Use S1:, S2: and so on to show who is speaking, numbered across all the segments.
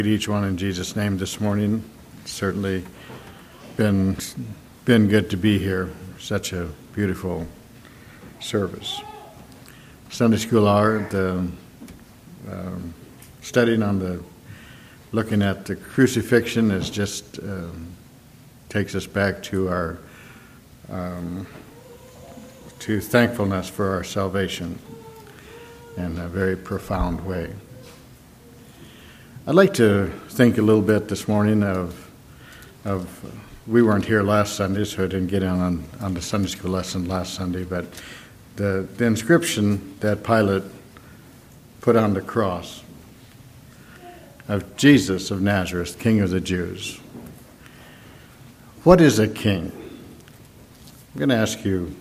S1: Each one in Jesus' name this morning. Certainly been good to be here. Such a beautiful service. Sunday school hour, studying on looking at the crucifixion is just takes us back to our to thankfulness for our salvation in a very profound way. I'd like to think a little bit this morning of we weren't here last Sunday, so I didn't get in on the Sunday school lesson last Sunday, but the inscription that Pilate put on the cross of Jesus of Nazareth, King of the Jews. What is a king? I'm going to ask you,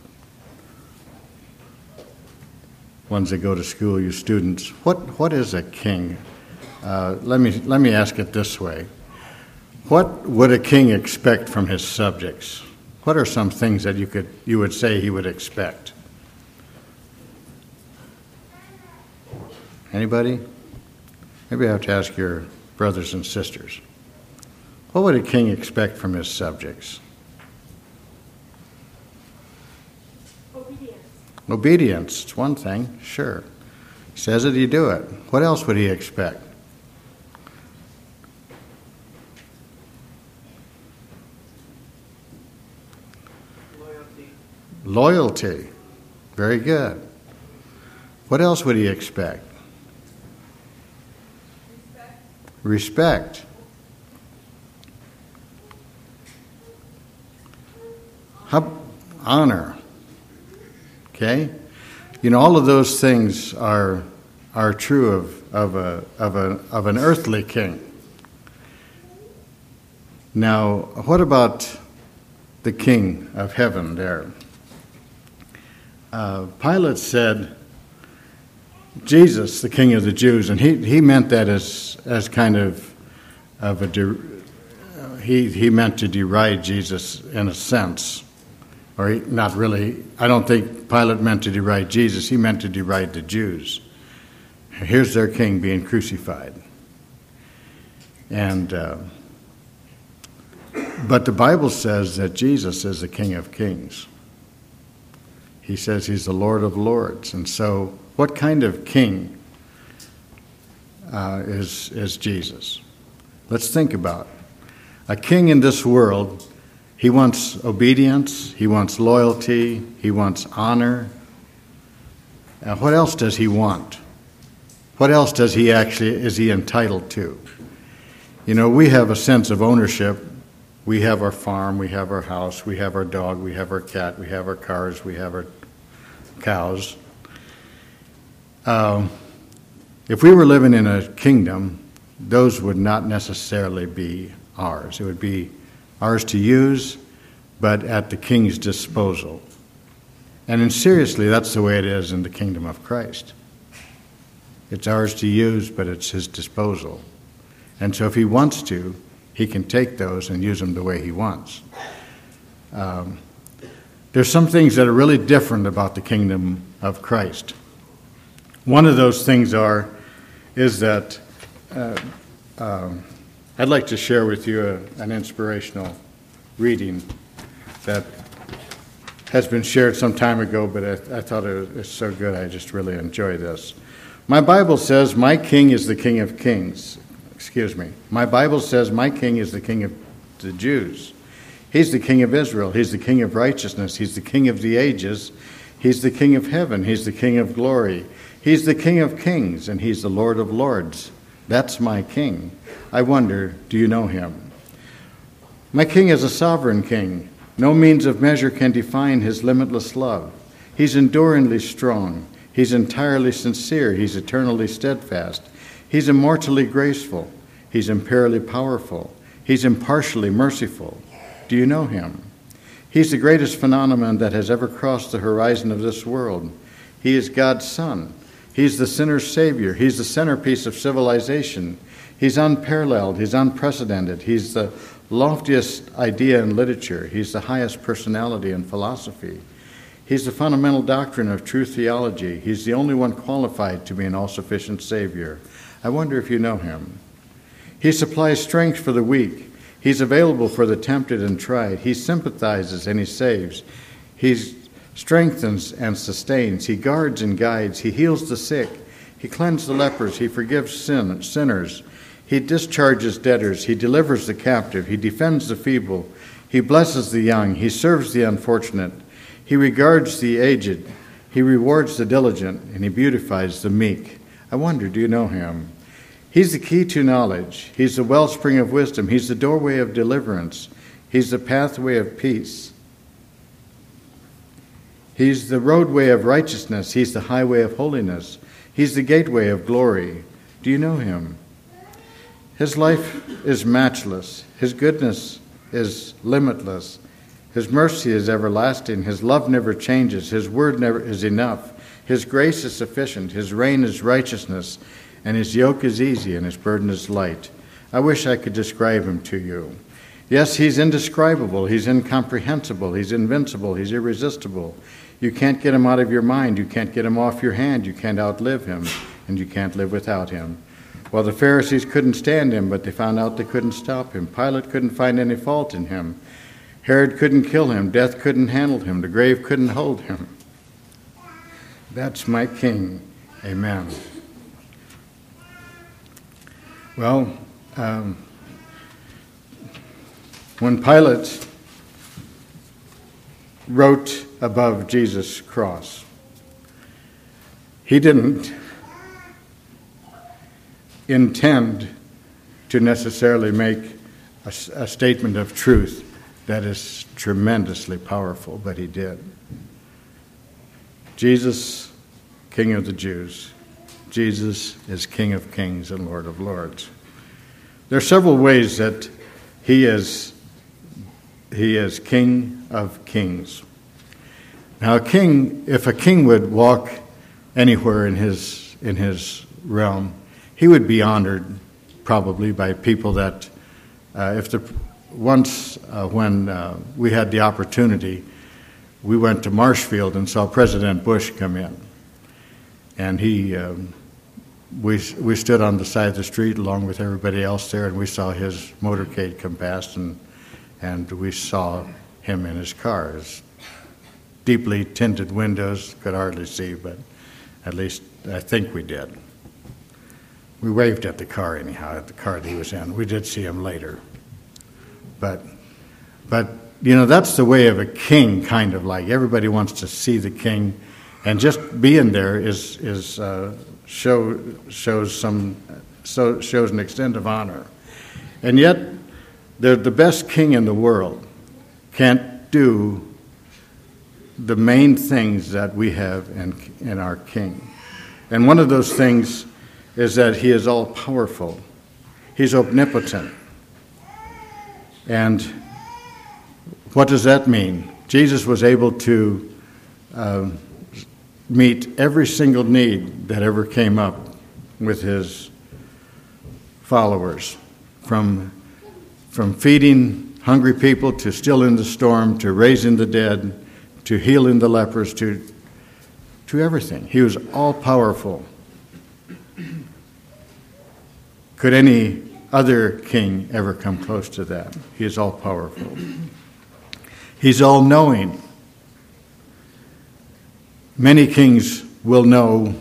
S1: ones that go to school, you students, what is a king? Let me ask it this way. What would a king expect from his subjects? What are some things that you would say he would expect? Anybody? Maybe I have to ask your brothers and sisters. What would a king expect from his subjects?
S2: Obedience.
S1: Obedience, it's one thing, sure. He says it, you do it. What else would he expect? Loyalty. Very good. What else would he expect? Respect. Honor. Okay? You know, all of those things are true of an earthly king. Now, what about the king of heaven there? Pilate said, Jesus, the King of the Jews, and he meant that as kind of he meant to deride Jesus in a sense, or not really. I don't think Pilate meant to deride Jesus. He meant to deride the Jews. Here's their king being crucified, and but the Bible says that Jesus is the King of Kings. He says he's the Lord of Lords. And so what kind of king is Jesus? Let's think about it. A king in this world, he wants obedience, he wants loyalty, he wants honor. What else does he want? What else is he entitled to? You know, we have a sense of ownership. We have our farm, we have our house, we have our dog, we have our cat, we have our cars, we have our cows. If we were living in a kingdom, those would not necessarily be ours. It would be ours to use, but at the king's disposal. And seriously, that's the way it is in the kingdom of Christ. It's ours to use, but it's his disposal. And so if he wants to, he can take those and use them the way he wants. There's some things that are really different about the kingdom of Christ. One of those things is that I'd like to share with you an inspirational reading that has been shared some time ago, but I thought it was so good I just really enjoy this. My Bible says my king is the King of Kings. My Bible says my king is the King of the Jews. He's the King of Israel. He's the King of righteousness. He's the King of the ages. He's the King of heaven. He's the King of glory. He's the King of kings, and he's the Lord of lords. That's my king. I wonder, do you know him? My king is a sovereign king. No means of measure can define his limitless love. He's enduringly strong. He's entirely sincere. He's eternally steadfast. He's immortally graceful. He's imperially powerful. He's impartially merciful. Do you know him? He's the greatest phenomenon that has ever crossed the horizon of this world. He is God's Son. He's the sinner's Savior. He's the centerpiece of civilization. He's unparalleled. He's unprecedented. He's the loftiest idea in literature. He's the highest personality in philosophy. He's the fundamental doctrine of true theology. He's the only one qualified to be an all-sufficient Savior. I wonder if you know him. He supplies strength for the weak. He's available for the tempted and tried. He sympathizes and he saves. He strengthens and sustains. He guards and guides. He heals the sick. He cleanses the lepers. He forgives sinners. He discharges debtors. He delivers the captive. He defends the feeble. He blesses the young. He serves the unfortunate. He regards the aged. He rewards the diligent, and he beautifies the meek. I wonder, do you know him? He's the key to knowledge. He's the wellspring of wisdom. He's the doorway of deliverance. He's the pathway of peace. He's the roadway of righteousness. He's the highway of holiness. He's the gateway of glory. Do you know him? His life is matchless. His goodness is limitless. His mercy is everlasting. His love never changes. His word never is enough. His grace is sufficient. His reign is righteousness. And his yoke is easy and his burden is light. I wish I could describe him to you. Yes, he's indescribable. He's incomprehensible. He's invincible. He's irresistible. You can't get him out of your mind. You can't get him off your hand. You can't outlive him, and you can't live without him. Well, the Pharisees couldn't stand him, but they found out they couldn't stop him. Pilate couldn't find any fault in him. Herod couldn't kill him. Death couldn't handle him. The grave couldn't hold him. That's my King. Amen. Well, when Pilate wrote above Jesus' cross, he didn't intend to necessarily make a statement of truth that is tremendously powerful, but he did. Jesus, King of the Jews. Jesus is King of Kings and Lord of Lords. There are several ways that he is King of Kings. Now, if a king would walk anywhere in his realm, he would be honored probably by people that, when we had the opportunity, we went to Marshfield and saw President Bush come in, and we stood on the side of the street along with everybody else there, and we saw his motorcade come past, and we saw him in his car. His deeply tinted windows, could hardly see, but at least I think we did. We waved at the car anyhow, at the car that he was in. We did see him later. But that's the way of a king, kind of like. Everybody wants to see the king, and just being there shows an extent of honor. And yet, the best king in the world can't do the main things that we have in our king. And one of those things is that he is all-powerful. He's omnipotent. And what does that mean? Jesus was able to meet every single need that ever came up with his followers, from feeding hungry people to stilling the storm, to raising the dead, to healing the lepers, to everything. He was all-powerful. Could any other king ever come close to that? He is all-powerful. He's all-knowing. Many kings will know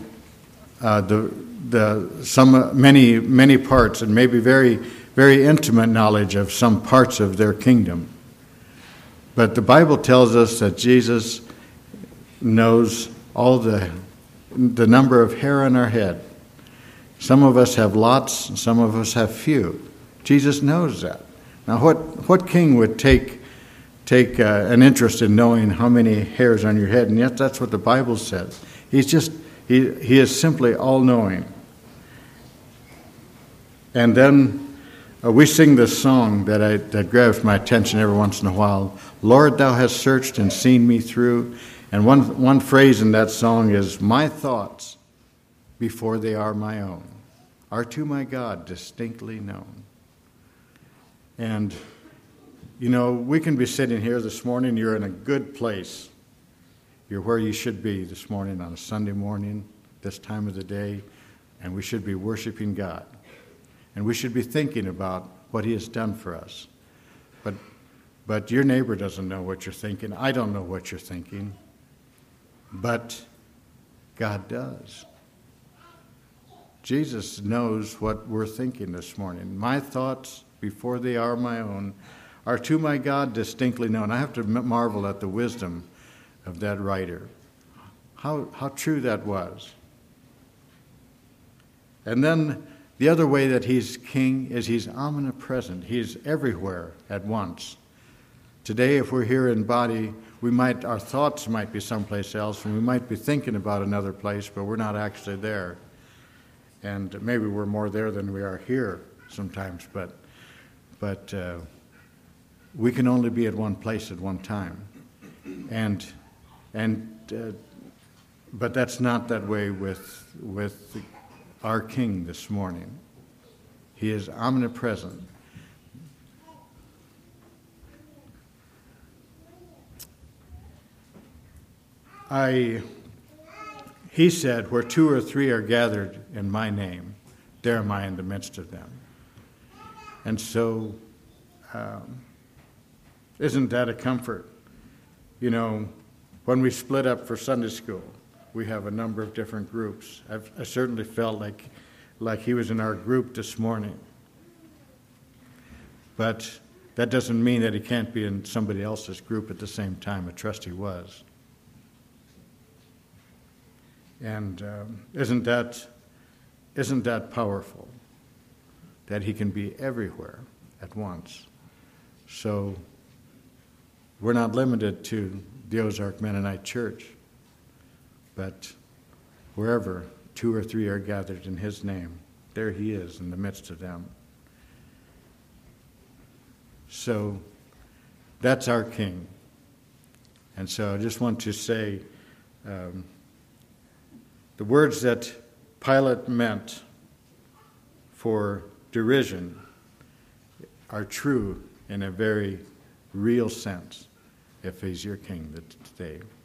S1: many parts, and maybe very, very intimate knowledge of some parts of their kingdom. But the Bible tells us that Jesus knows all the number of hair on our head. Some of us have lots, and some of us have few. Jesus knows that. Now, what king would take an interest in knowing how many hairs on your head? And yet, that's what the Bible says. He is simply all-knowing. And then we sing this song that grabs my attention every once in a while. Lord, thou hast searched and seen me through. And one phrase in that song is, my thoughts, before they are my own, are to my God distinctly known. And, we can be sitting here this morning. You're in a good place. You're where you should be this morning on a Sunday morning, this time of the day, and we should be worshiping God. And we should be thinking about what he has done for us. But your neighbor doesn't know what you're thinking. I don't know what you're thinking. But God does. Jesus knows what we're thinking this morning. My thoughts, before they are my own, are to my God distinctly known. I have to marvel at the wisdom of that writer. How true that was. And then the other way that he's king is he's omnipresent. He's everywhere at once. Today, if we're here in body, our thoughts might be someplace else, and we might be thinking about another place, but we're not actually there. And maybe we're more there than we are here sometimes, but we can only be at one place at one time. But that's not that way with our King this morning. He is omnipresent. He said, where 2 or 3 are gathered in my name, there am I in the midst of them. And so, isn't that a comfort? You know, when we split up for Sunday school, we have a number of different groups. I certainly felt like he was in our group this morning. But that doesn't mean that he can't be in somebody else's group at the same time. I trust he was. And isn't that powerful? That he can be everywhere at once. So we're not limited to the Ozark Mennonite Church, but wherever 2 or 3 are gathered in his name, there he is in the midst of them. So that's our King. And so I just want to say, the words that Pilate meant for derision are true in a very real sense if he's your king today.